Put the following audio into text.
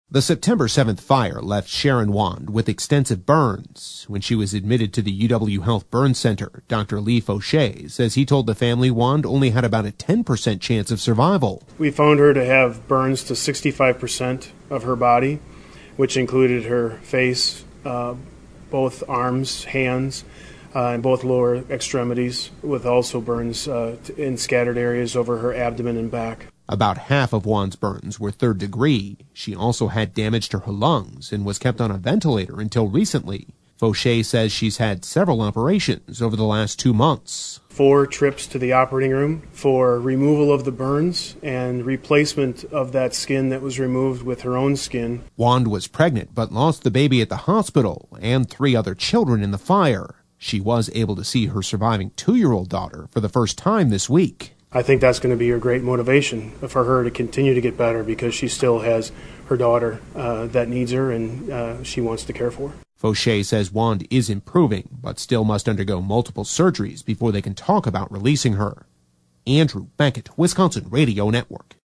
The September 7th fire left Sharon Wand with extensive burns. When she was admitted to the UW Health Burn Center, Dr. Lee Fauché says he told the family Wand only had about a 10% chance of survival. We found her to have burns to 65% of her body, which included her face, both arms, hands, and both lower extremities, with also burns in scattered areas over her abdomen and back. About half of Wand's burns were third degree. She also had damage to her lungs and was kept on a ventilator until recently. Fauché says she's had several operations over the last 2 months. 4 trips to the operating room for removal of the burns and replacement of that skin that was removed with her own skin. Wand was pregnant but lost the baby at the hospital and 3 other children in the fire. She was able to see her surviving 2-year-old daughter for the first time this week. I think that's going to be a great motivation for her to continue to get better because she still has her daughter that needs her and she wants to care for. Fauché says Wand is improving, but still must undergo multiple surgeries before they can talk about releasing her. Andrew Beckett, Wisconsin Radio Network.